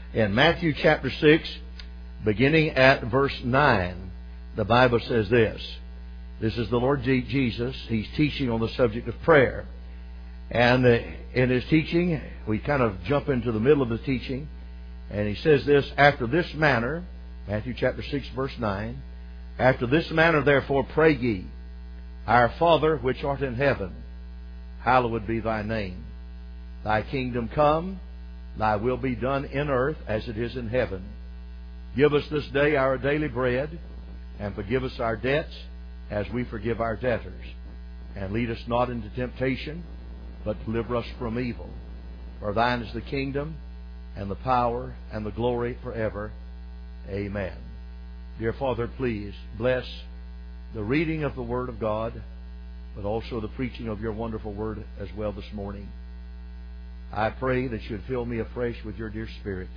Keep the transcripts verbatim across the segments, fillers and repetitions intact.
In Matthew chapter six, beginning at verse nine, the Bible says this. This is the Lord Jesus. He's teaching on the subject of prayer. And uh, in His teaching, we kind of jump into the middle of the teaching. And He says this, after this manner, Matthew chapter six, verse nine, after this manner therefore pray ye, Our Father which art in heaven, hallowed be Thy name. Thy kingdom come, Thy will be done in earth as it is in heaven. Give us this day our daily bread, and forgive us our debts as we forgive our debtors. And lead us not into temptation, but deliver us from evil. For Thine is the kingdom, and the power, and the glory forever. Amen. Dear Father, please bless the reading of the Word of God, but also the preaching of Your wonderful Word as well this morning. I pray that You'd fill me afresh with Your dear Spirit.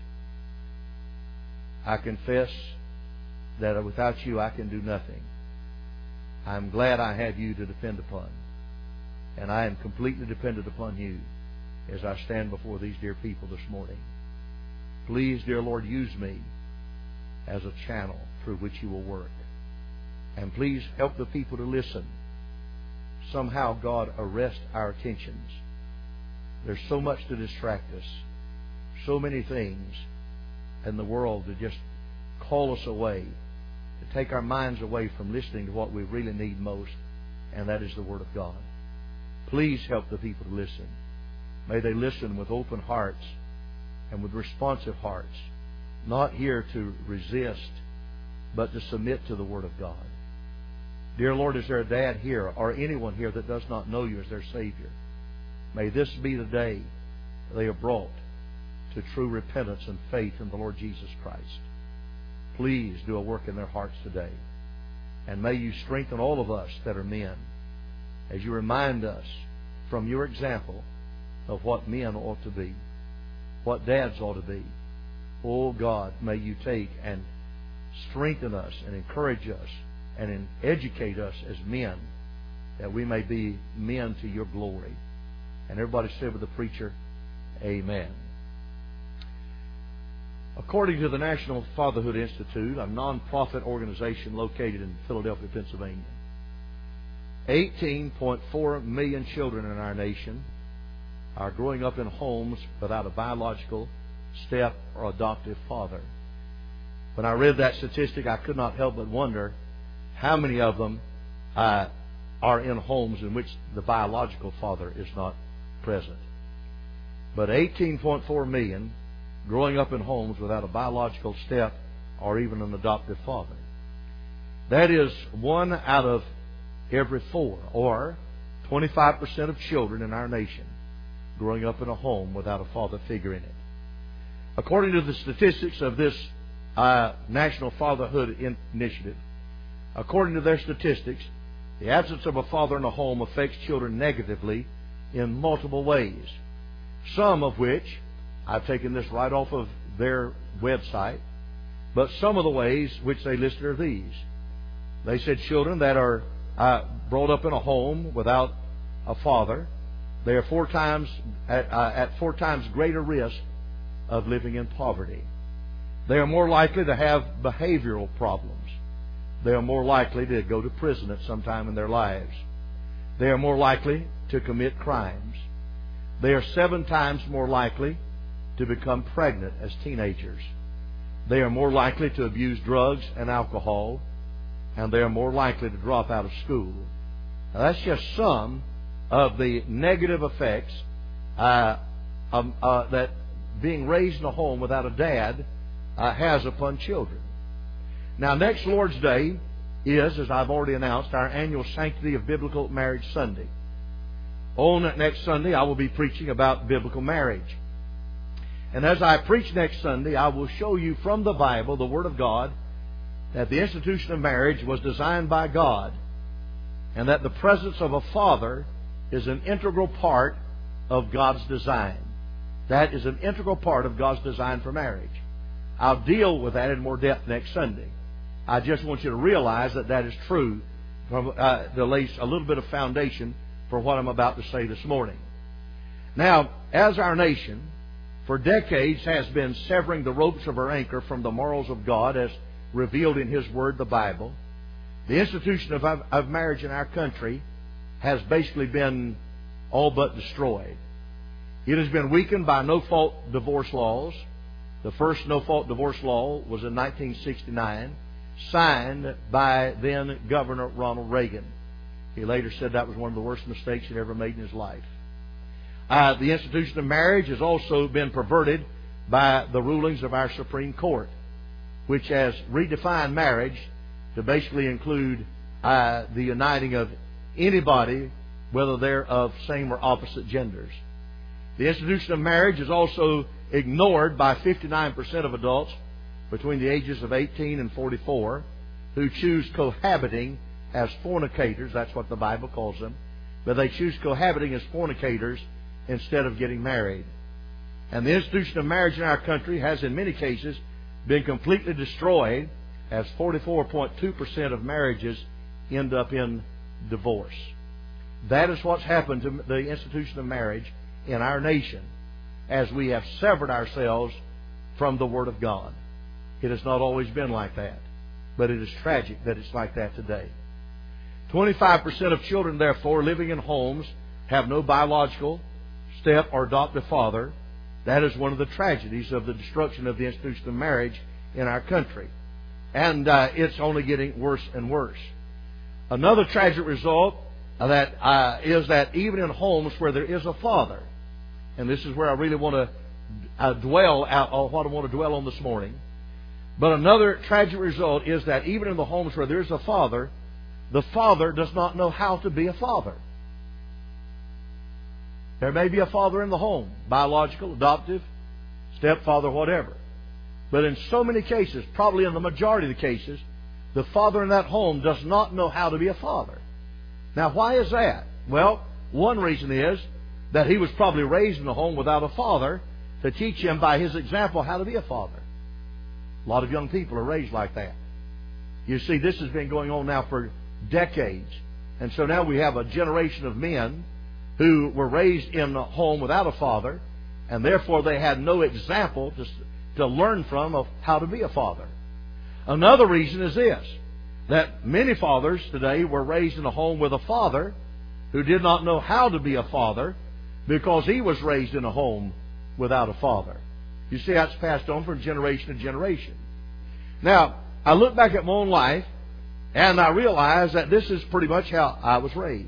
I confess that without You I can do nothing. I'm glad I have You to depend upon. And I am completely dependent upon You as I stand before these dear people this morning. Please, dear Lord, use me as a channel through which You will work. And please help the people to listen. Somehow, God, arrest our attentions. There's so much to distract us. So many things in the world to just call us away, to take our minds away from listening to what we really need most, and that is the Word of God. Please help the people to listen. May they listen with open hearts and with responsive hearts, not here to resist, but to submit to the Word of God. Dear Lord, is there a dad here or anyone here that does not know You as their Savior? May this be the day they are brought to true repentance and faith in the Lord Jesus Christ. Please do a work in their hearts today. And may You strengthen all of us that are men as You remind us from Your example of what men ought to be, what dads ought to be. Oh God, may You take and strengthen us and encourage us and educate us as men, that we may be men to Your glory. And everybody said with the preacher, Amen. According to the National Fatherhood Institute, a non-profit organization located in Philadelphia, Pennsylvania, eighteen point four million children in our nation are growing up in homes without a biological step or adoptive father. When I read that statistic, I could not help but wonder how many of them uh, are in homes in which the biological father is not present. But eighteen point four million growing up in homes without a biological step or even an adoptive father. That is one out of every four, or twenty-five percent of children in our nation growing up in a home without a father figure in it. According to the statistics of this uh, National Fatherhood Initiative, according to their statistics, the absence of a father in a home affects children negatively in multiple ways. Some of which, I've taken this right off of their website, but some of the ways which they listed are these. They said children that are uh, brought up in a home without a father, they are four times at, uh, at four times greater risk of living in poverty. They are more likely to have behavioral problems. They are more likely to go to prison at some time in their lives. They are more likely to commit crimes. They are seven times more likely to become pregnant as teenagers. They are more likely to abuse drugs and alcohol, and they are more likely to drop out of school. Now, that's just some of the negative effects uh, um, uh, that being raised in a home without a dad uh, has upon children. Now, next Lord's Day is, as I've already announced, our annual Sanctity of Biblical Marriage Sunday. On next Sunday, I will be preaching about biblical marriage. And as I preach next Sunday, I will show you from the Bible, the Word of God, that the institution of marriage was designed by God, and that the presence of a father is an integral part of God's design. That is an integral part of God's design for marriage. I'll deal with that in more depth next Sunday. I just want you to realize that that is true, uh, to lay a little bit of foundation for what I'm about to say this morning. Now, as our nation, for decades has been severing the ropes of our anchor from the morals of God as revealed in His Word, the Bible. The institution of, of marriage in our country has basically been all but destroyed. It has been weakened by no-fault divorce laws. The first no-fault divorce law was in nineteen sixty-nine, signed by then Governor Ronald Reagan. He later said that was one of the worst mistakes he'd ever made in his life. Uh, the institution of marriage has also been perverted by the rulings of our Supreme Court, which has redefined marriage to basically include uh, the uniting of anybody, whether they're of same or opposite genders. The institution of marriage is also ignored by fifty-nine percent of adults between the ages of eighteen and forty-four who choose cohabiting as fornicators. That's what the Bible calls them. But they choose cohabiting as fornicators instead of getting married. And the institution of marriage in our country has in many cases been completely destroyed, as forty-four point two percent of marriages end up in divorce. That is what's happened to the institution of marriage in our nation as we have severed ourselves from the Word of God. It has not always been like that, but it is tragic that it's like that today. twenty-five percent of children, therefore, living in homes have no biological step or adoptive father. That is one of the tragedies of the destruction of the institution of marriage in our country. And uh, it's only getting worse and worse. Another tragic result of that uh, is that even in homes where there is a father, and this is where I really want to uh, dwell out on what I want to dwell on this morning. But another tragic result is that even in the homes where there is a father, the father does not know how to be a father. There may be a father in the home, biological, adoptive, stepfather, whatever. But in so many cases, probably in the majority of the cases, the father in that home does not know how to be a father. Now, why is that? Well, one reason is that he was probably raised in a home without a father to teach him by his example how to be a father. A lot of young people are raised like that. You see, this has been going on now for decades. And so now we have a generation of men who were raised in a home without a father, and therefore they had no example to, to learn from of how to be a father. Another reason is this, that many fathers today were raised in a home with a father who did not know how to be a father because he was raised in a home without a father. You see, that's passed on from generation to generation. Now, I look back at my own life, and I realize that this is pretty much how I was raised.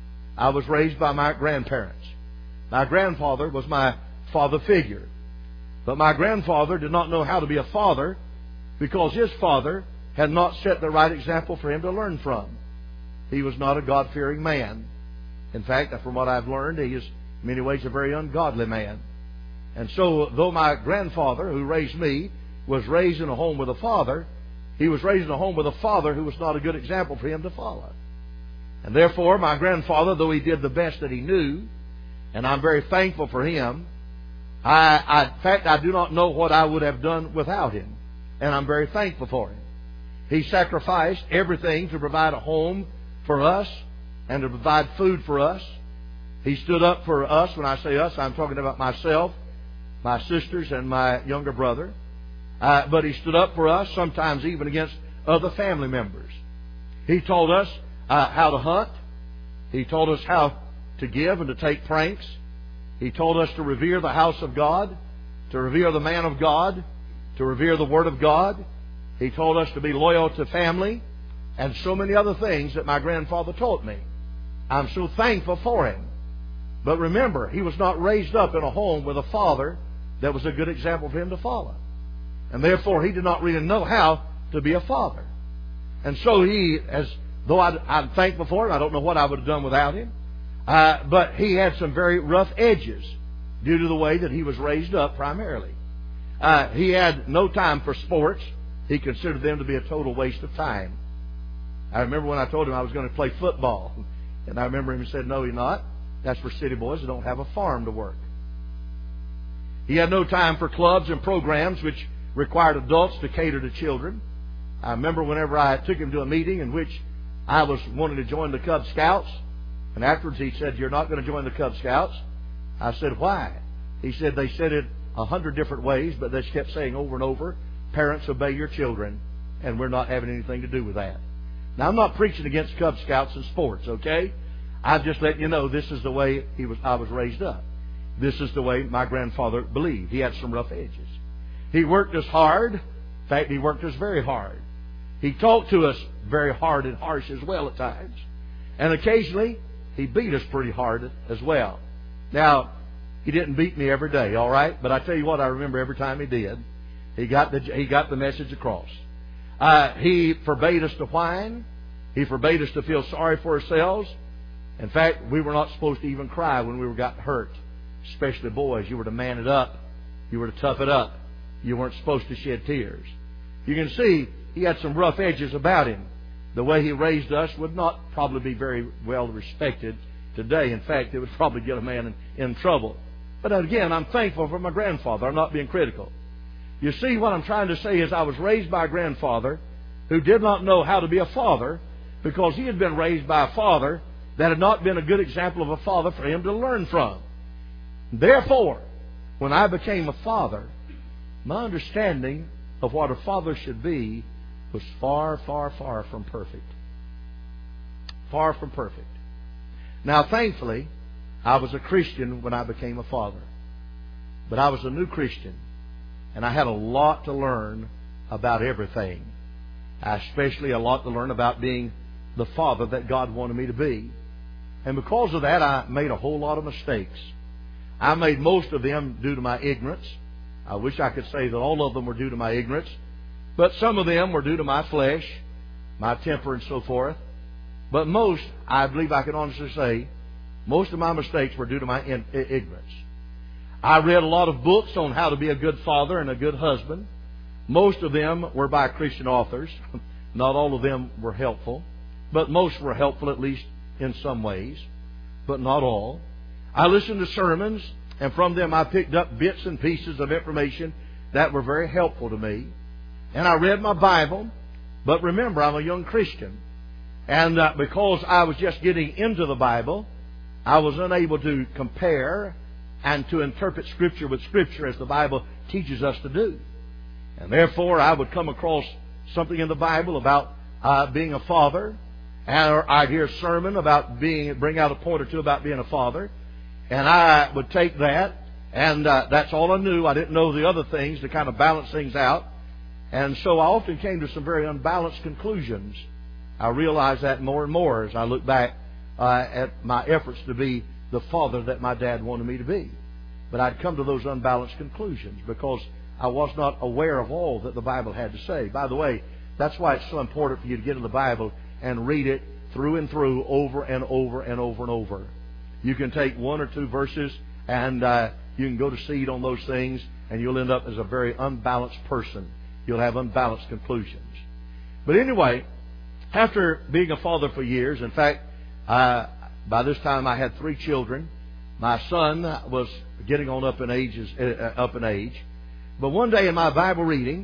I was raised by my grandparents. My grandfather was my father figure. But my grandfather did not know how to be a father because his father had not set the right example for him to learn from. He was not a God-fearing man. In fact, from what I've learned, he is in many ways a very ungodly man. And so, though my grandfather, who raised me, was raised in a home with a father, he was raised in a home with a father who was not a good example for him to follow. And therefore, my grandfather, though he did the best that he knew, and I'm very thankful for him, I, I, in fact, I do not know what I would have done without him. And I'm very thankful for him. He sacrificed everything to provide a home for us and to provide food for us. He stood up for us. When I say us, I'm talking about myself, my sisters, and my younger brother. Uh, but he stood up for us, sometimes even against other family members. He told us uh, how to hunt. He told us how to give and to take pranks. He told us to revere the house of God, to revere the man of God, to revere the Word of God. He told us to be loyal to family, and so many other things that my grandfather taught me. I'm so thankful for him. But remember, he was not raised up in a home with a father that was a good example for him to follow. And therefore, he did not really know how to be a father. And so he, as though I, I'm thankful for him, I don't know what I would have done without him. Uh, but he had some very rough edges due to the way that he was raised up primarily. Uh, he had no time for sports. He considered them to be a total waste of time. I remember when I told him I was going to play football. And I remember him said, "No, you're not. That's for city boys who don't have a farm to work." He had no time for clubs and programs which required adults to cater to children. I remember whenever I took him to a meeting in which I was wanting to join the Cub Scouts, and afterwards he said, "You're not going to join the Cub Scouts." I said, "Why?" He said, "They said it a hundred different ways, but they kept saying over and over, parents, obey your children, and we're not having anything to do with that. Now, I'm not preaching against Cub Scouts and sports, okay? I'm just letting you know this is the way he was. I was raised up. This is the way my grandfather believed. He had some rough edges. He worked us hard. In fact, he worked us very hard. He talked to us very hard and harsh as well at times. And occasionally, he beat us pretty hard as well. Now, he didn't beat me every day, all right? But I tell you what, I remember every time he did, he got the, he got the message across. Uh, he forbade us to whine. He forbade us to feel sorry for ourselves. In fact, we were not supposed to even cry when we were got hurt, especially boys. You were to man it up. You were to tough it up. You weren't supposed to shed tears. You can see he had some rough edges about him. The way he raised us would not probably be very well respected today. In fact, it would probably get a man in, in trouble. But again, I'm thankful for my grandfather. I'm not being critical. You see, what I'm trying to say is I was raised by a grandfather who did not know how to be a father because he had been raised by a father that had not been a good example of a father for him to learn from. Therefore, when I became a father, my understanding of what a father should be was far, far, far from perfect. Far from perfect. Now, thankfully, I was a Christian when I became a father. But I was a new Christian, and I had a lot to learn about everything. Especially a lot to learn about being the father that God wanted me to be. And because of that, I made a whole lot of mistakes. I made most of them due to my ignorance. I wish I could say that all of them were due to my ignorance. But some of them were due to my flesh, my temper, and so forth. But most, I believe I can honestly say, most of my mistakes were due to my in- ignorance. I read a lot of books on how to be a good father and a good husband. Most of them were by Christian authors. Not all of them were helpful. But most were helpful, at least in some ways. But not all. I listened to sermons, and from them I picked up bits and pieces of information that were very helpful to me. And I read my Bible. But remember, I'm a young Christian. And uh, because I was just getting into the Bible, I was unable to compare and to interpret Scripture with Scripture as the Bible teaches us to do. And therefore, I would come across something in the Bible about uh, being a father, and I'd hear a sermon about being, bring out a point or two about being a father, and I would take that, and uh, that's all I knew. I didn't know the other things to kind of balance things out. And so I often came to some very unbalanced conclusions. I realized that more and more as I look back uh, at my efforts to be the father that my dad wanted me to be. But I'd come to those unbalanced conclusions because I was not aware of all that the Bible had to say. By the way, that's why it's so important for you to get in the Bible and read it through and through, over and over and over and over. You can take one or two verses and uh, you can go to seed on those things, and you'll end up as a very unbalanced person. You'll have unbalanced conclusions. But anyway, after being a father for years, in fact, uh, by this time I had three children. My son was getting on up in ages, uh, up in age. But one day in my Bible reading,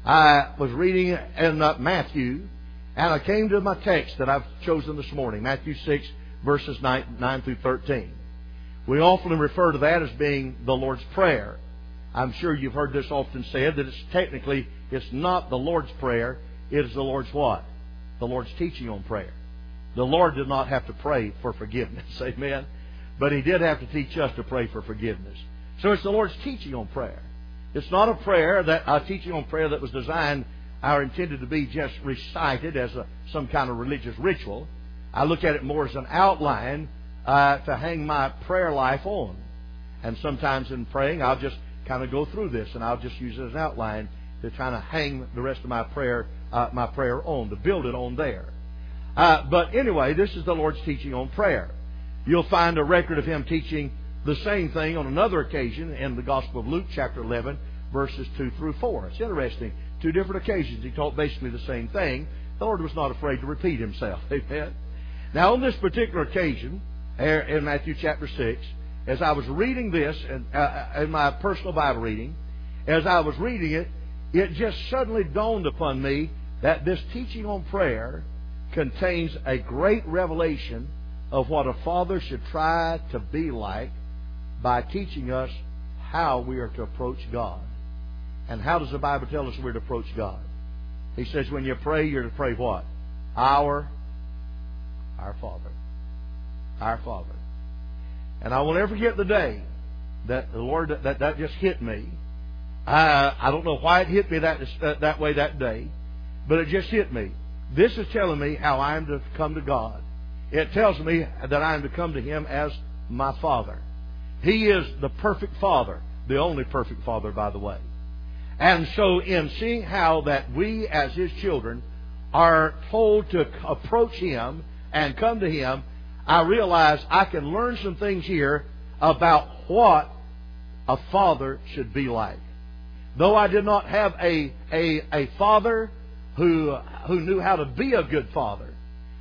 I was reading in uh, Matthew, and I came to my text that I've chosen this morning, Matthew six, verses nine, nine through thirteen. We often refer to that as being the Lord's Prayer. I'm sure you've heard this often said, that it's technically, it's not the Lord's Prayer, it is the Lord's what? The Lord's teaching on prayer. The Lord did not have to pray for forgiveness, amen? But He did have to teach us to pray for forgiveness. So it's the Lord's teaching on prayer. It's not a prayer, that a teaching on prayer that was designed or intended to be just recited as a, some kind of religious ritual. I look at it more as an outline uh, to hang my prayer life on. And sometimes in praying, I'll just kind of go through this, and I'll just use it as an outline to kind of hang the rest of my prayer, uh, my prayer on, to build it on there. Uh, but anyway, this is the Lord's teaching on prayer. You'll find a record of Him teaching the same thing on another occasion in the Gospel of Luke, chapter eleven, verses two through four. It's interesting. Two different occasions He taught basically the same thing. The Lord was not afraid to repeat Himself. Amen. Now, on this particular occasion, in Matthew chapter six, as I was reading this in, uh, in my personal Bible reading, as I was reading it, it just suddenly dawned upon me that this teaching on prayer contains a great revelation of what a father should try to be like by teaching us how we are to approach God. And how does the Bible tell us we're to approach God? He says when you pray, you're to pray what? Our, our Father. Our Father. And I will never forget the day that the Lord, that, that just hit me. I, I don't know why it hit me that, that way that day, but it just hit me. This is telling me how I am to come to God. It tells me that I am to come to Him as my Father. He is the perfect Father, the only perfect Father, by the way. And so in seeing how that we as His children are told to approach Him and come to Him, I realize I can learn some things here about what a father should be like. Though I did not have a, a, a father who, who knew how to be a good father,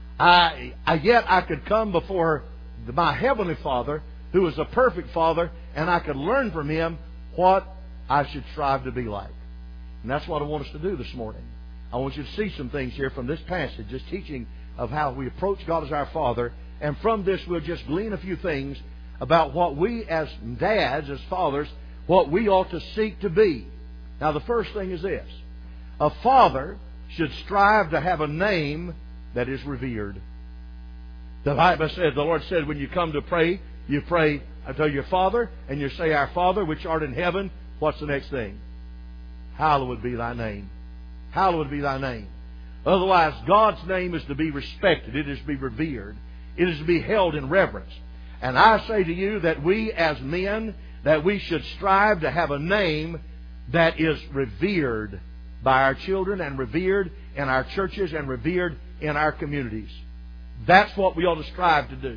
I, I yet I could come before my Heavenly Father, who is a perfect Father, and I could learn from Him what I should strive to be like. And that's what I want us to do this morning. I want you to see some things here from this passage, this teaching of how we approach God as our Father. And from this we'll just glean a few things about what we as dads, as fathers, what we ought to seek to be. Now the first thing is this. A father should strive to have a name that is revered. The Bible said, the Lord said, when you come to pray, you pray to your Father, and you say, Our Father, which art in heaven. What's the next thing? Hallowed be thy name. Hallowed be thy name. Otherwise, God's name is to be respected. It is to be revered. It is to be held in reverence. And I say to you that we as men, that we should strive to have a name that is revered by our children and revered in our churches and revered in our communities. That's what we ought to strive to do.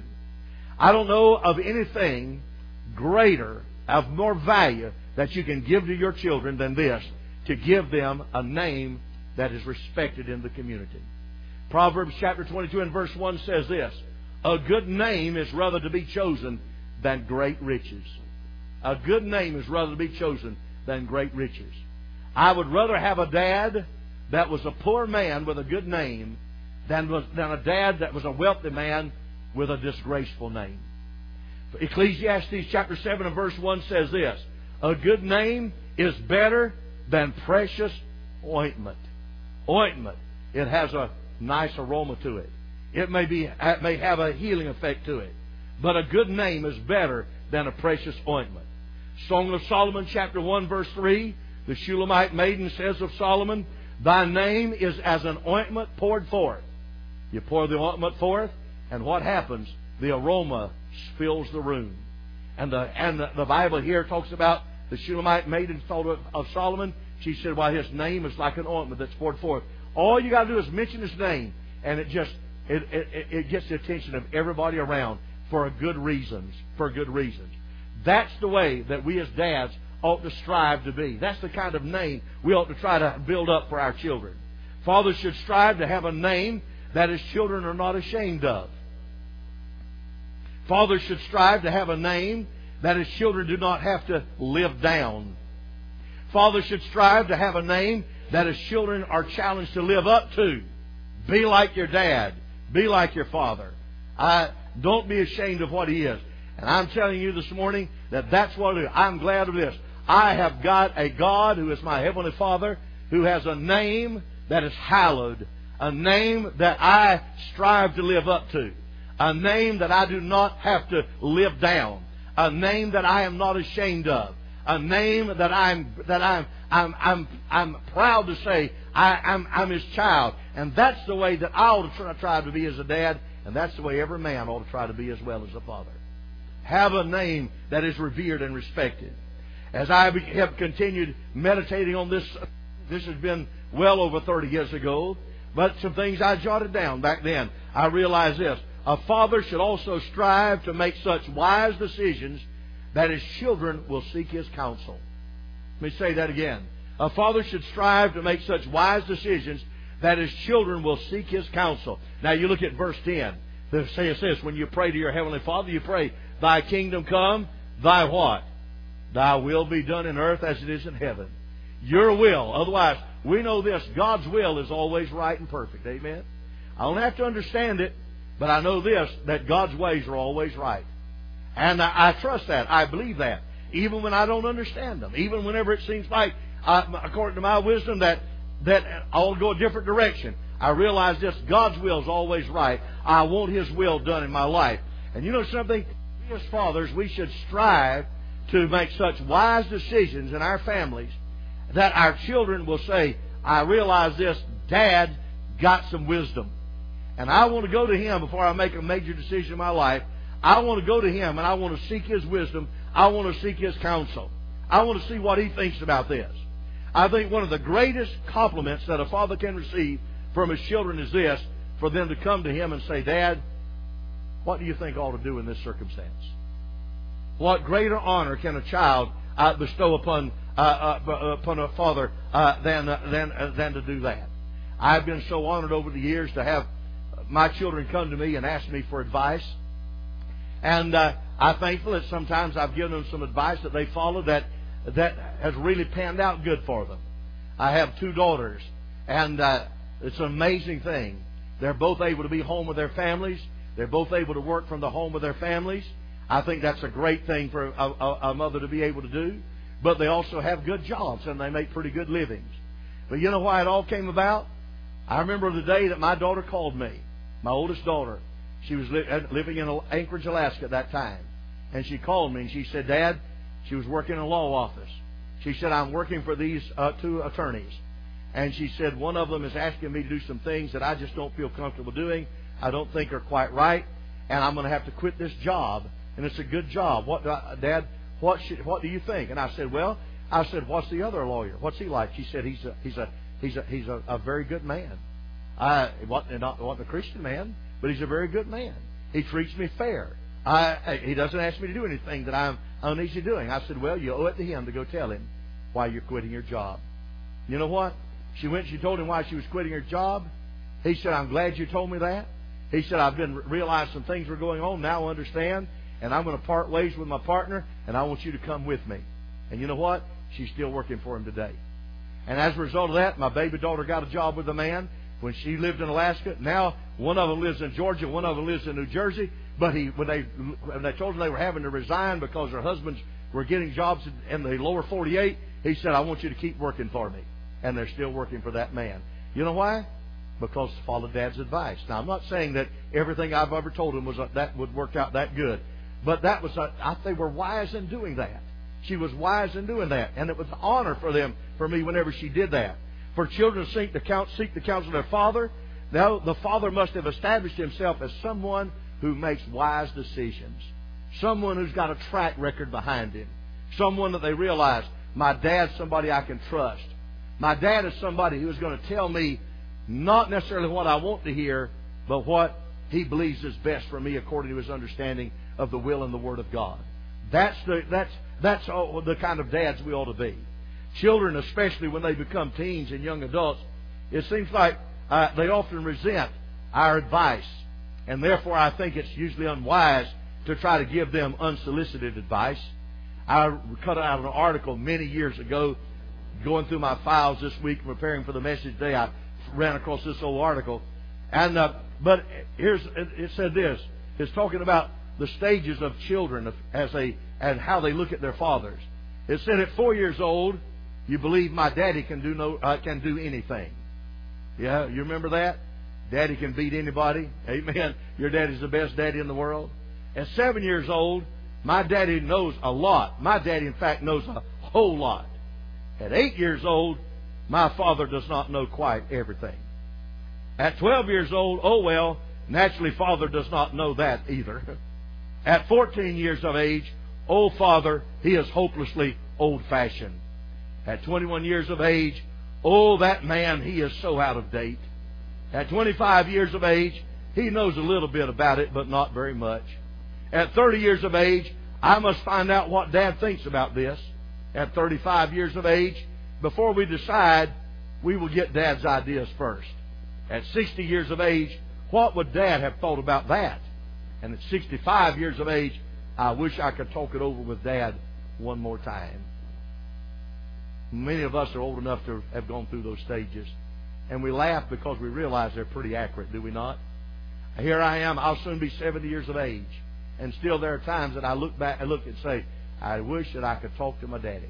I don't know of anything greater, of more value that you can give to your children than this, to give them a name that is respected in the community. Proverbs chapter twenty-two and verse one says this, A good name is rather to be chosen than great riches. A good name is rather to be chosen than great riches. I would rather have a dad that was a poor man with a good name than, was, than a dad that was a wealthy man with a disgraceful name. Ecclesiastes chapter seven and verse one says this, A good name is better than precious ointment. Ointment. It has a nice aroma to it. It may be, it may have a healing effect to it. But a good name is better than a precious ointment. Song of Solomon chapter one verse three, the Shulamite maiden says of Solomon, Thy name is as an ointment poured forth. You pour the ointment forth, and what happens? The aroma fills the room. And the and the, the Bible here talks about the Shulamite maiden thought of, of Solomon. She said, well, his name is like an ointment that's poured forth. All you got to do is mention his name, and it just it, it, it gets the attention of everybody around for a good reasons. For good reasons. That's the way that we as dads ought to strive to be. That's the kind of name we ought to try to build up for our children. Fathers should strive to have a name that his children are not ashamed of. Fathers should strive to have a name that his children do not have to live down. Fathers should strive to have a name that his children are challenged to live up to. Be like your dad. Be like your father. I, don't be ashamed of what he is. And I'm telling you this morning that that's what it is. I'm glad of this. I have got a God who is my Heavenly Father, who has a name that is hallowed. A name that I strive to live up to. A name that I do not have to live down. A name that I am not ashamed of. A name that I'm that I'm I'm I'm I'm proud to say I, I'm I'm His child. And that's the way that I ought to try, try to be as a dad, and that's the way every man ought to try to be as well as a father. Have a name that is revered and respected. As I have continued meditating on this, this has been well over thirty years ago, but some things I jotted down back then. I realized this. A father should also strive to make such wise decisions that his children will seek his counsel. Let me say that again. A father should strive to make such wise decisions that his children will seek his counsel. Now you look at verse ten. It says this, when you pray to your Heavenly Father, you pray, Thy kingdom come, Thy what? Thy will be done in earth as it is in heaven. Your will. Otherwise, we know this, God's will is always right and perfect. Amen? I don't have to understand it, but I know this, that God's ways are always right. And I, I trust that. I believe that. even when I don't understand them, even whenever it seems like, uh, according to my wisdom, that, that I'll go a different direction. I realize this, God's will is always right. I want His will done in my life. And you know something? We as fathers, we should strive to make such wise decisions in our families that our children will say, I realize this, Dad got some wisdom. And I want to go to Him before I make a major decision in my life. I want to go to Him and I want to seek His wisdom. I want to seek His counsel. I want to see what He thinks about this. I think one of the greatest compliments that a father can receive from his children is this, for them to come to him and say, Dad, what do you think I ought to do in this circumstance? What greater honor can a child uh, bestow upon uh, uh, upon a father uh, than uh, than uh, than to do that? I've been so honored over the years to have my children come to me and ask me for advice, and uh, I'm thankful that sometimes I've given them some advice that they follow that that has really panned out good for them. I have two daughters, and uh, it's an amazing thing. They're both able to be home with their families. They're both able to work from the home with their families. I think that's a great thing for a, a, a mother to be able to do. But they also have good jobs and they make pretty good livings. But you know why it all came about? I remember the day that my daughter called me, my oldest daughter. She was li- living in Anchorage, Alaska at that time. And she called me and she said, Dad, she was working in a law office. She said, I'm working for these uh, two attorneys. And she said, one of them is asking me to do some things that I just don't feel comfortable doing. I don't think are quite right. And I'm going to have to quit this job. And it's a good job. What, do I, Dad, what should, what do you think? And I said, well, I said, what's the other lawyer? What's he like? She said, he's a, he's a, he's a, he's a, a very good man. I wasn't, not, wasn't a Christian man, but he's a very good man. He treats me fair. I, he doesn't ask me to do anything that I'm uneasy doing. I said, well, you owe it to him to go tell him why you're quitting your job. You know what? She went and she told him why she was quitting her job. He said, I'm glad you told me that. He said, I've been realized some things were going on. Now I understand. And I'm going to part ways with my partner. And I want you to come with me. And you know what? She's still working for him today. And as a result of that, my baby daughter got a job with a man when she lived in Alaska. Now one of them lives in Georgia. One of them lives in New Jersey. But he, when they, when they told them they were having to resign because their husbands were getting jobs in the lower forty-eight, he said, I want you to keep working for me. And they're still working for that man. You know why? Because they followed Dad's advice. Now, I'm not saying that everything I've ever told them was that would work out that good. But that was, a, I think, they were wise in doing that. She was wise in doing that. And it was an honor for them, for me, whenever she did that. For children to seek the, counsel, seek the counsel of their father, now the father must have established himself as someone who makes wise decisions. Someone who's got a track record behind him. Someone that they realize, my dad's somebody I can trust. My dad is somebody who is going to tell me not necessarily what I want to hear, but what he believes is best for me according to his understanding of the will and the Word of God. That's the that's that's all, the kind of dads we ought to be. Children, especially when they become teens and young adults, it seems like uh, they often resent our advice, and therefore I think it's usually unwise to try to give them unsolicited advice. I cut out an article many years ago. Going through my files this week, preparing for the message today, I ran across this old article. And uh, but here's it said this: it's talking about the stages of children as a and how they look at their fathers. It said at four years old, you believe my daddy can do no uh, can do anything. Yeah, you remember that? Daddy can beat anybody. Amen. Your daddy's the best daddy in the world. At seven years old, my daddy knows a lot. My daddy, in fact, knows a whole lot. At eight years old, my father does not know quite everything. At twelve years old, oh well, naturally father does not know that either. At fourteen years of age, oh father, he is hopelessly old-fashioned. At twenty-one years of age, oh that man, he is so out of date. At twenty-five years of age, he knows a little bit about it, but not very much. At thirty years of age, I must find out what Dad thinks about this. At thirty-five years of age, before we decide, we will get Dad's ideas first. At sixty years of age, what would Dad have thought about that? And at sixty-five years of age, I wish I could talk it over with Dad one more time. Many of us are old enough to have gone through those stages. And we laugh because we realize they're pretty accurate, do we not? Here I am, I'll soon be seventy years of age. And still there are times that I look back and look and say, I wish that I could talk to my daddy.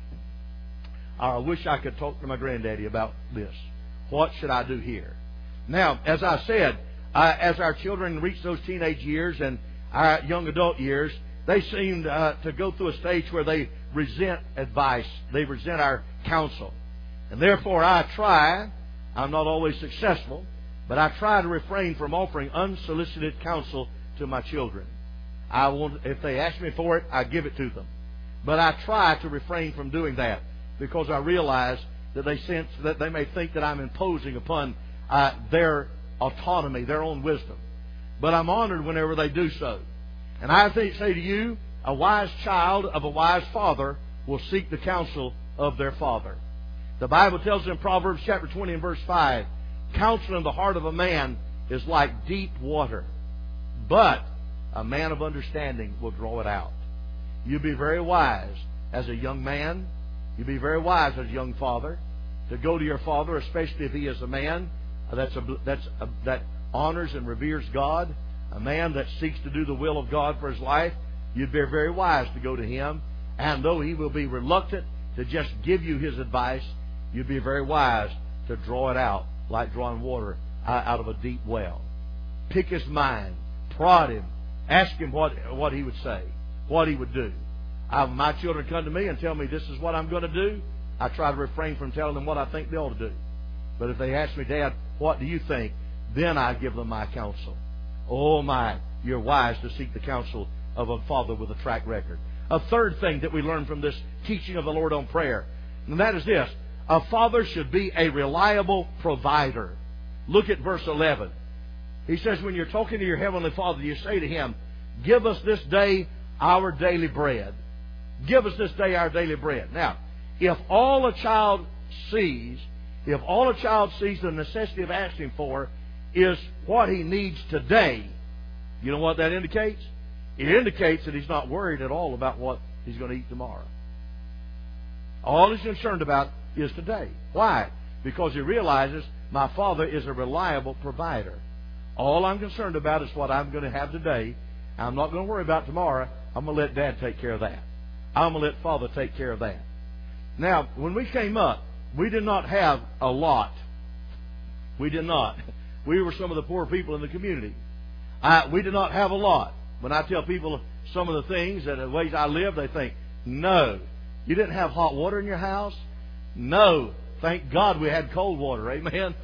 Or I wish I could talk to my granddaddy about this. What should I do here? Now, as I said, uh, as our children reach those teenage years and our young adult years, they seem uh, to go through a stage where they resent advice. They resent our counsel. And therefore I try, I'm not always successful, but I try to refrain from offering unsolicited counsel to my children. I want, if they ask me for it, I give it to them. But I try to refrain from doing that because I realize that they sense that they may think that I'm imposing upon uh, their autonomy, their own wisdom. But I'm honored whenever they do so. And I think, say to you, a wise child of a wise father will seek the counsel of their father. The Bible tells us in Proverbs chapter twenty and verse five, counsel in the heart of a man is like deep water, but a man of understanding will draw it out. You be very wise as a young man. You be very wise as a young father to go to your father, especially if he is a man that's a, that's a, that honors and reveres God, a man that seeks to do the will of God for his life. You'd be very wise to go to him, and though he will be reluctant to just give you his advice, you'd be very wise to draw it out like drawing water out of a deep well. Pick his mind, prod him, ask him what what he would say, what he would do. I, my children come to me and tell me this is what I'm going to do. I try to refrain from telling them what I think they ought to do. But if they ask me, Dad, what do you think? Then I give them my counsel. Oh my, you're wise to seek the counsel of a father with a track record. A third thing that we learn from this teaching of the Lord on prayer, and that is this: a father should be a reliable provider. Look at verse eleven. He says, when you're talking to your heavenly Father, you say to Him, give us this day our daily bread. Give us this day our daily bread. Now, if all a child sees, if all a child sees the necessity of asking for is what he needs today, you know what that indicates? It indicates that he's not worried at all about what he's going to eat tomorrow. All he's concerned about is today. Why? Because he realizes my Father is a reliable provider. All I'm concerned about is what I'm going to have today. I'm not going to worry about tomorrow. I'm going to let Dad take care of that. I'm going to let Father take care of that. Now, when we came up, we did not have a lot. We did not. We were some of the poor people in the community. I, we did not have a lot. When I tell people some of the things and the ways I live, they think, no. You didn't have hot water in your house? No. Thank God we had cold water. Amen.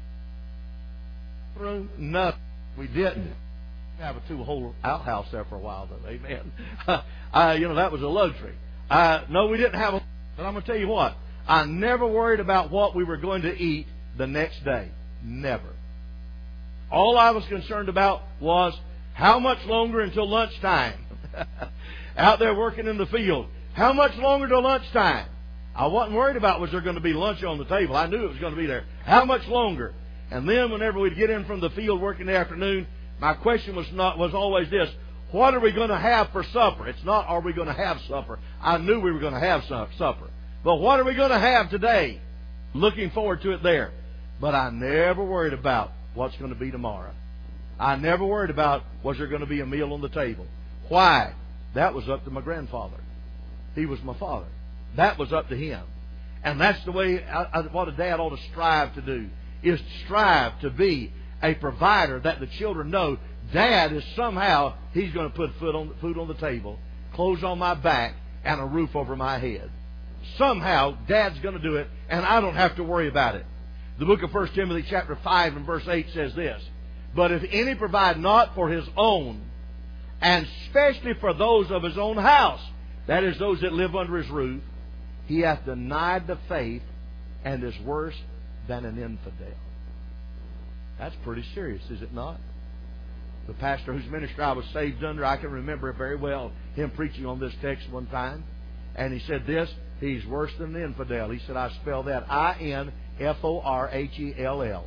No, we didn't. We have a two-hole outhouse there for a while, though. Amen. uh, you know, that was a luxury. Uh, no, we didn't have a... But I'm going to tell you what. I never worried about what we were going to eat the next day. Never. All I was concerned about was how much longer until lunchtime. Out there working in the field. How much longer till lunchtime? I wasn't worried about was there going to be lunch on the table. I knew it was going to be there. How much longer? And then whenever we'd get in from the field working in the afternoon, my question was not was always this: what are we going to have for supper? It's not, are we going to have supper? I knew we were going to have some supper. But what are we going to have today? Looking forward to it there. But I never worried about what's going to be tomorrow. I never worried about was there going to be a meal on the table. Why? That was up to my grandfather. He was my father. That was up to him. And that's the way, I, I, what a dad ought to strive to do, is to strive to be a provider that the children know Dad is somehow, he's going to put food on, food on the table, clothes on my back, and a roof over my head. Somehow, Dad's going to do it, and I don't have to worry about it. The book of First Timothy chapter five and verse eight says this: but if any provide not for his own, and especially for those of his own house, that is, those that live under his roof, he hath denied the faith and is worse than an infidel. That's pretty serious, is it not? The pastor whose ministry I was saved under, I can remember very well him preaching on this text one time. And he said this: he's worse than an infidel. He said, I spell that I N F O R H E L L.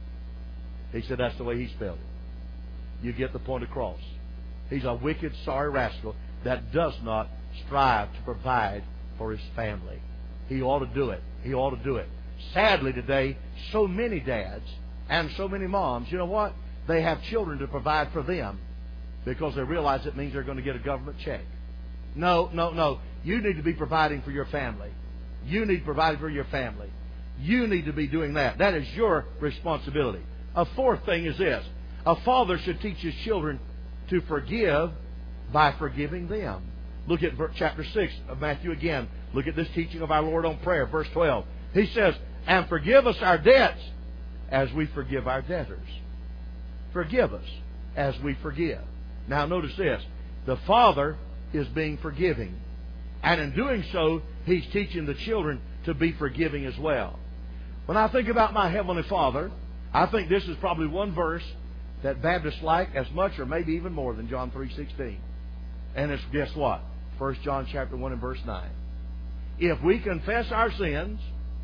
He said that's the way he spelled it. You get the point across. He's a wicked, sorry rascal that does not strive to provide for his family. He ought to do it. He ought to do it. Sadly today, so many dads and so many moms, you know what? They have children to provide for them because they realize it means they're going to get a government check. No, no, no. You need to be providing for your family. You need to provide for your family. You need to be doing that. That is your responsibility. A fourth thing is this. A father should teach his children to forgive by forgiving them. Look at chapter six of Matthew again. Look at this teaching of our Lord on prayer, verse twelve. He says, and forgive us our debts as we forgive our debtors. Forgive us as we forgive. Now notice this. The father is being forgiving. And in doing so, he's teaching the children to be forgiving as well. When I think about my Heavenly Father, I think this is probably one verse that Baptists like as much or maybe even more than John three sixteen. And it's, guess what? First John chapter one and verse nine. If we confess our sins,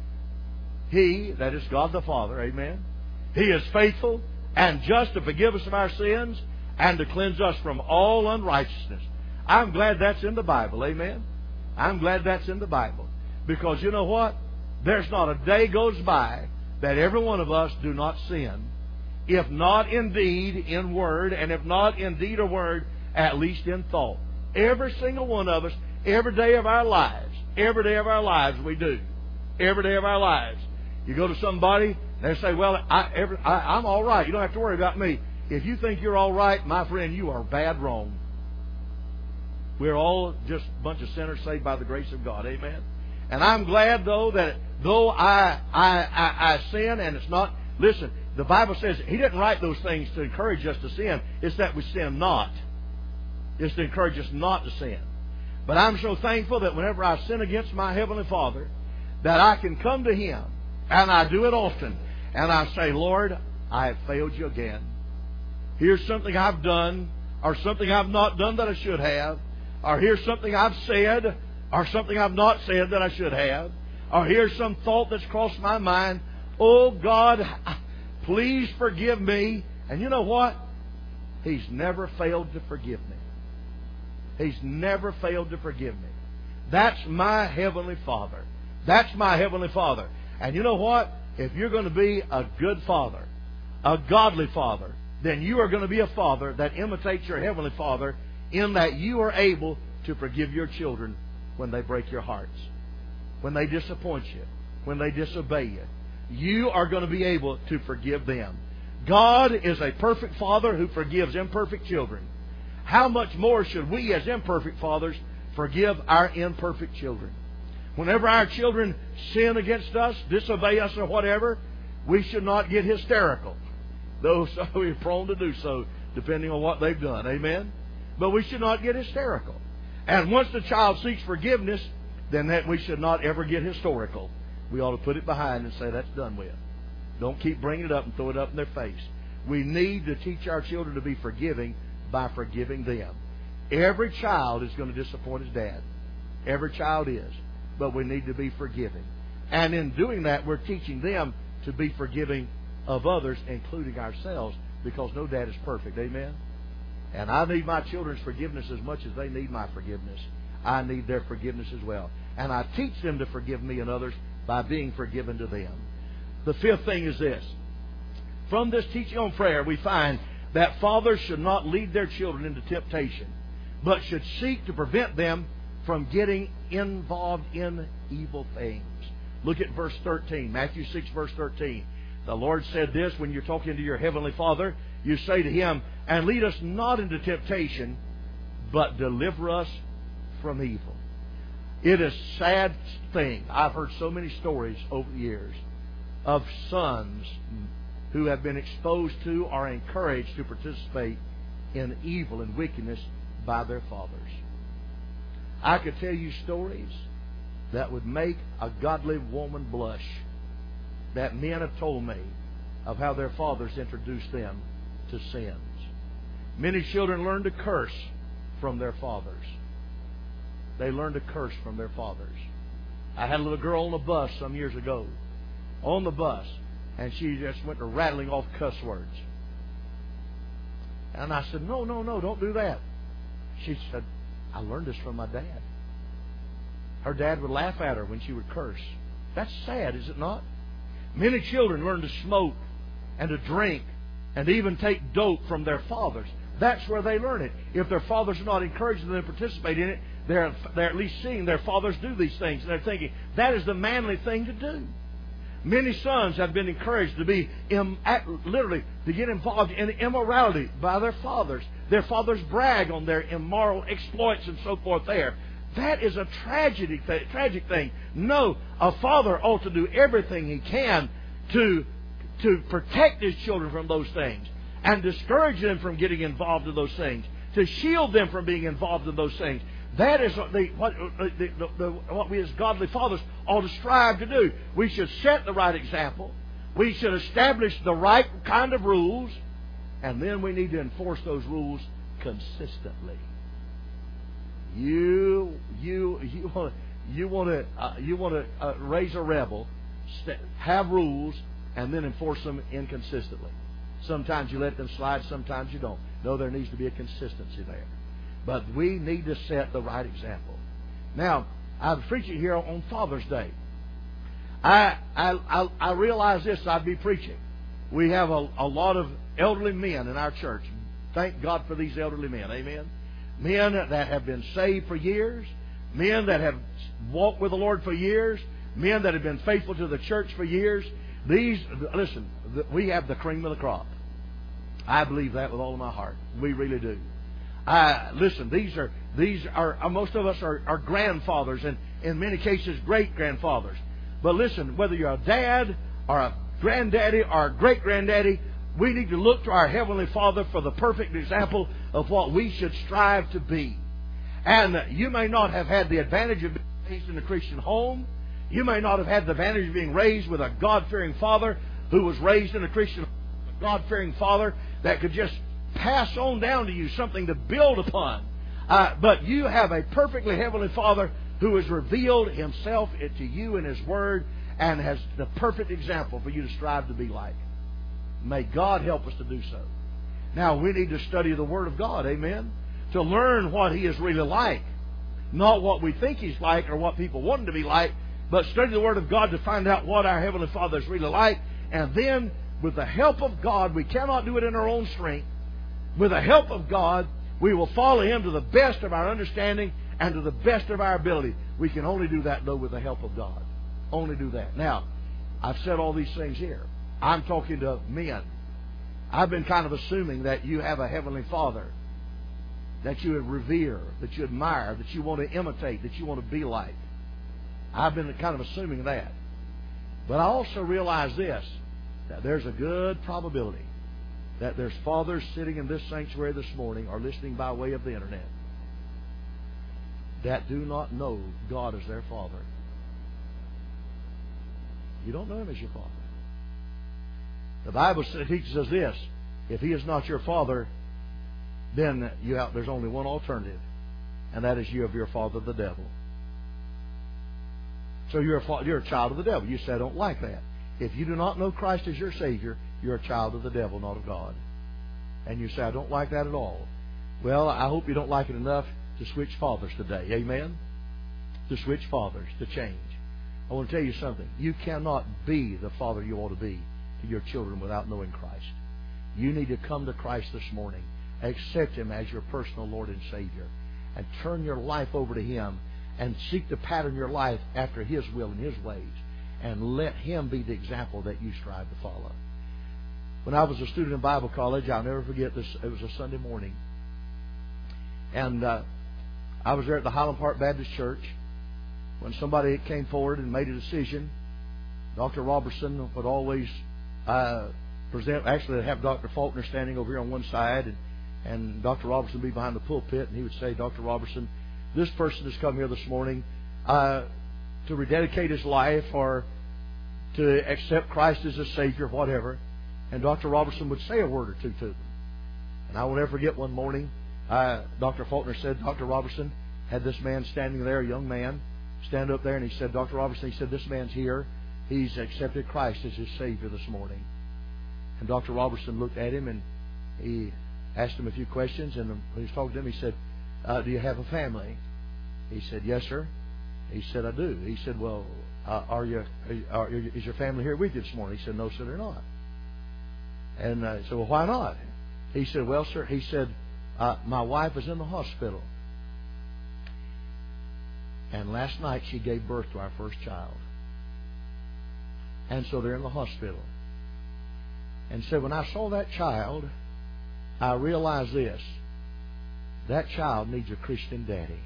He, that is God the Father, amen, He is faithful and just to forgive us of our sins and to cleanse us from all unrighteousness. I'm glad that's in the Bible, amen. I'm glad that's in the Bible. Because you know what? There's not a day goes by that every one of us do not sin. If not in deed, in word, and if not in deed or word, at least in thought. Every single one of us, every day of our lives, every day of our lives we do. Every day of our lives. You go to somebody, they say, well, I, every, I, I'm all right. You don't have to worry about me. If you think you're all right, my friend, you are bad wrong. We're all just a bunch of sinners saved by the grace of God. Amen. And I'm glad, though, that though I, I, I, I sin and it's not... Listen, the Bible says He didn't write those things to encourage us to sin. It's that we sin not. It's to encourage us not to sin. But I'm so thankful that whenever I sin against my Heavenly Father, that I can come to Him, and I do it often, and I say, Lord, I have failed You again. Here's something I've done, or something I've not done that I should have, or here's something I've said, or something I've not said that I should have, or here's some thought that's crossed my mind. Oh God, please forgive me. And you know what? He's never failed to forgive me. He's never failed to forgive me. That's my Heavenly Father. That's my Heavenly Father. And you know what? If you're going to be a good father, a godly father, then you are going to be a father that imitates your Heavenly Father in that you are able to forgive your children when they break your hearts, when they disappoint you, when they disobey you. You are going to be able to forgive them. God is a perfect Father who forgives imperfect children. How much more should we as imperfect fathers forgive our imperfect children? Whenever our children sin against us, disobey us or whatever, we should not get hysterical. Though so we're prone to do so, depending on what they've done. Amen? But we should not get hysterical. And once the child seeks forgiveness, then that we should not ever get historical. We ought to put it behind and say, that's done with. Don't keep bringing it up and throw it up in their face. We need to teach our children to be forgiving by forgiving them. Every child is going to disappoint his dad. Every child is. But we need to be forgiving. And in doing that, we're teaching them to be forgiving of others, including ourselves, because no dad is perfect. Amen? And I need my children's forgiveness as much as they need my forgiveness. I need their forgiveness as well. And I teach them to forgive me and others by being forgiven to them. The fifth thing is this. From this teaching on prayer, we find that fathers should not lead their children into temptation, but should seek to prevent them from getting involved in evil things. Look at verse thirteen, Matthew six, verse thirteen. The Lord said this when you're talking to your Heavenly Father. You say to Him, and lead us not into temptation, but deliver us from evil. It is a sad thing. I've heard so many stories over the years of sons who have been exposed to or encouraged to participate in evil and wickedness by their fathers. I could tell you stories that would make a godly woman blush that men have told me of how their fathers introduced them to sins. Many children learn to curse from their fathers. They learn to curse from their fathers. I had a little girl on the bus some years ago. On the bus. And she just went to rattling off cuss words. And I said, no, no, no, don't do that. She said, I learned this from my dad. Her dad would laugh at her when she would curse. That's sad, is it not? Many children learn to smoke and to drink and even take dope from their fathers. That's where they learn it. If their fathers are not encouraging them to participate in it, they're, they're at least seeing their fathers do these things. And they're thinking, that is the manly thing to do. Many sons have been encouraged to be, im, literally, to get involved in immorality by their fathers. Their fathers brag on their immoral exploits and so forth there. That is a tragedy, tragic thing. No, a father ought to do everything he can to, to protect his children from those things and discourage them from getting involved in those things, to shield them from being involved in those things. That is the, what, the, the, the, what we as godly fathers ought to strive to do. We should set the right example. We should establish the right kind of rules. And then we need to enforce those rules consistently. You, you, you want to, you want to, uh, you want to uh, raise a rebel, st- have rules, and then enforce them inconsistently. Sometimes you let them slide, sometimes you don't. No, there needs to be a consistency there. But we need to set the right example. Now, I'm preaching here on Father's Day. I I I, I realize this. I'd be preaching. We have a, a lot of elderly men in our church. Thank God for these elderly men. Amen. Men that have been saved for years. Men that have walked with the Lord for years. Men that have been faithful to the church for years. These, listen, we have the cream of the crop. I believe that with all of my heart. We really do. I, listen, these are these are most of us are, are grandfathers and in many cases great grandfathers. But listen, whether you're a dad or a granddaddy or a great granddaddy, we need to look to our Heavenly Father for the perfect example of what we should strive to be. And you may not have had the advantage of being raised in a Christian home. You may not have had the advantage of being raised with a God-fearing father who was raised in a Christian home, a God-fearing father that could just pass on down to you something to build upon. Uh, but you have a perfectly heavenly Father who has revealed Himself to you in His Word and has the perfect example for you to strive to be like. May God help us to do so. Now, we need to study the Word of God, amen, to learn what He is really like. Not what we think He's like or what people want Him to be like, but study the Word of God to find out what our Heavenly Father is really like. And then, with the help of God, we cannot do it in our own strength. With the help of God, we will follow Him to the best of our understanding and to the best of our ability. We can only do that, though, with the help of God. Only do that. Now, I've said all these things here. I'm talking to men. I've been kind of assuming that you have a Heavenly Father that you revere, that you admire, that you want to imitate, that you want to be like. I've been kind of assuming that. But I also realize this, that there's a good probability that there's fathers sitting in this sanctuary this morning or listening by way of the internet that do not know God as their Father. You don't know Him as your Father. The Bible teaches us this: if He is not your Father, then you have, there's only one alternative, and that is you of your father, the devil. So you're a, you're a child of the devil. You say, I don't like that. If you do not know Christ as your Savior, you're a child of the devil, not of God. And you say, I don't like that at all. Well, I hope you don't like it enough to switch fathers today. Amen? To switch fathers, to change. I want to tell you something. You cannot be the father you ought to be to your children without knowing Christ. You need to come to Christ this morning, accept Him as your personal Lord and Savior, and turn your life over to Him and seek to pattern your life after His will and His ways, and let Him be the example that you strive to follow. When I was a student in Bible college, I'll never forget this. It was a Sunday morning, and uh, I was there at the Highland Park Baptist Church when somebody came forward and made a decision. Doctor Robertson would always uh, present. Actually, they'd have Doctor Faulkner standing over here on one side, and, and Doctor Robertson would be behind the pulpit, and he would say, Doctor Robertson, this person has come here this morning uh, to rededicate his life or to accept Christ as a Savior, whatever. And Doctor Robertson would say a word or two to them. And I will never forget one morning, uh, Doctor Faulkner said, Doctor Robertson had this man standing there, a young man, stand up there, and he said, Doctor Robertson, he said, this man's here. He's accepted Christ as his Savior this morning. And Doctor Robertson looked at him and he asked him a few questions. And when he was talking to him, he said, uh, do you have a family? He said, yes, sir. He said, I do. He said, well, uh, are you, are, is your family here with you this morning? He said, no, sir, they're not. And I said, well, why not? He said, well, sir, he said, Uh, my wife is in the hospital. And last night she gave birth to our first child. And so they're in the hospital. And so when I saw that child, I realized this. That child needs a Christian daddy.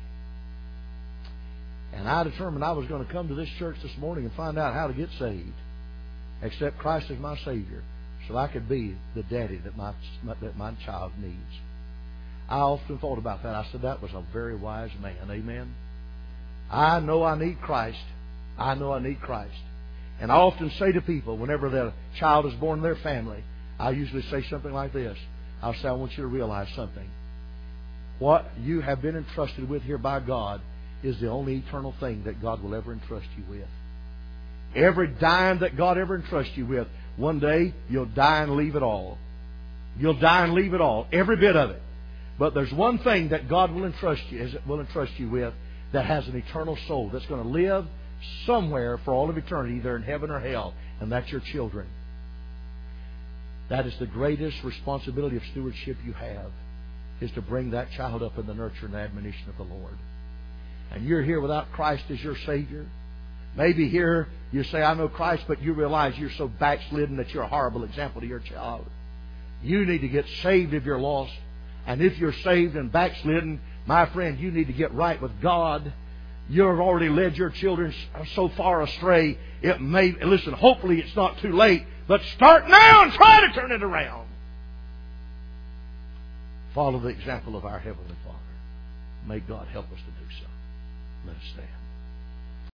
And I determined I was going to come to this church this morning and find out how to get saved. Accept Christ as my Savior, so I could be the daddy that my, that my child needs. I often thought about that. I said, that was a very wise man. Amen. I know I need Christ. I know I need Christ. And I often say to people, whenever their child is born in their family, I usually say something like this. I'll say, I want you to realize something. What you have been entrusted with here by God is the only eternal thing that God will ever entrust you with. Every dime that God ever entrusts you with, one day you'll die and leave it all. You'll die and leave it all. Every bit of it. But there's one thing that God will entrust you, will entrust you with that has an eternal soul that's going to live somewhere for all of eternity, either in heaven or hell, and that's your children. That is the greatest responsibility of stewardship you have, is to bring that child up in the nurture and admonition of the Lord. And you're here without Christ as your Savior. Maybe here you say, I know Christ, but you realize you're so backslidden that you're a horrible example to your child. You need to get saved if you're lost. And if you're saved and backslidden, my friend, you need to get right with God. You've already led your children so far astray. It may, listen, hopefully it's not too late, but start now and try to turn it around. Follow the example of our Heavenly Father. May God help us to do so. Let us stand.